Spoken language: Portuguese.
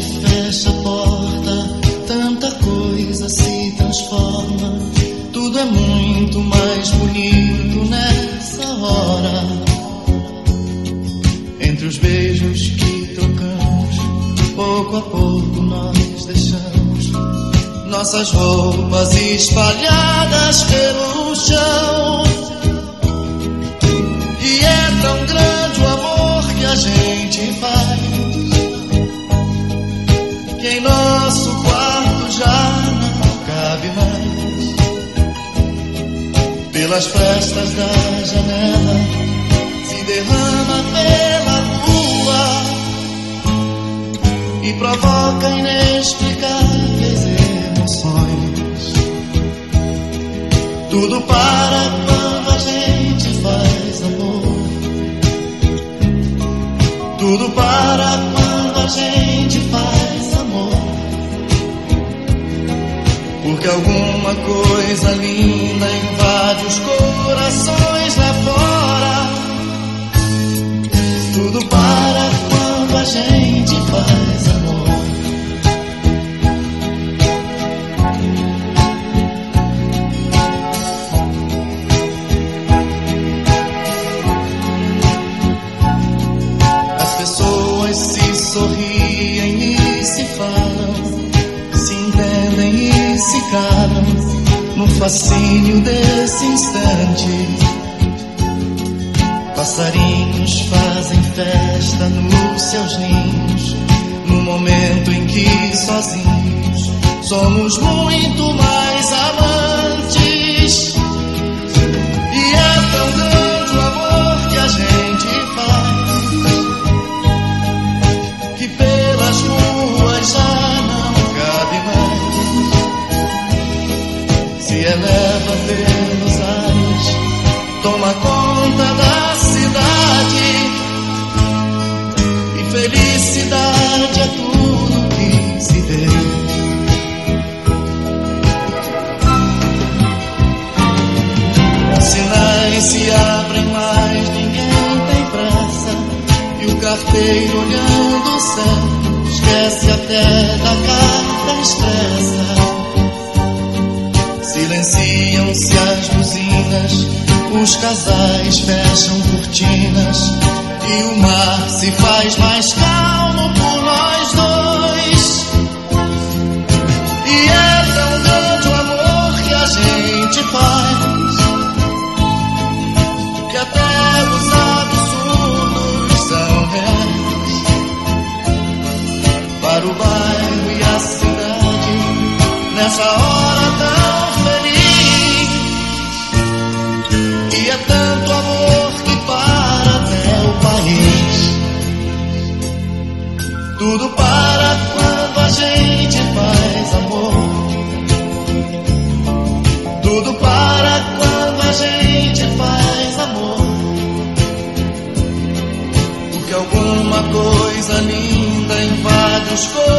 fecha a porta, tanta coisa se transforma. Tudo é muito mais bonito nessa hora. Entre os beijos que trocamos, pouco a pouco nós deixamos nossas roupas espalhadas pelo chão. E é tão grande o amor que a gente faz, que em nosso quarto já não cabe mais. Pelas frestas da janela se derrama pela rua e provoca inexplicáveis emoções. Tudo para quando a gente faz amor. Tudo para quando a gente faz amor. Porque alguma coisa linda invade os corações lá fora. Tudo para quando a gente faz amor. As pessoas se sorriem e se falam, se entendem e se calam no fascínio desse instante. Passarinhos fazem festa nos seus ninhos, no momento em que sozinhos somos muito mais amantes. E é tão grande o amor que a gente faz, que pelas ruas já não cabe mais. Se eleva pelos ares, toma conta da cidade, e felicidade é tudo que se vê. Os sinais se abrem, mas ninguém tem pressa, e o carteiro olhando o céu esquece até da carta expressa. Silenciam-se as buzinas, os casais fecham cortinas, e o mar se faz mais calmo por nós dois. E é tão grande o amor que a gente faz, que até os absurdos são reais. Para o bairro e a cidade, nessa hora tão feliz. E é tanto amor que para até o país. Tudo para quando a gente faz amor. Tudo para quando a gente faz amor. Porque alguma coisa linda invade os corações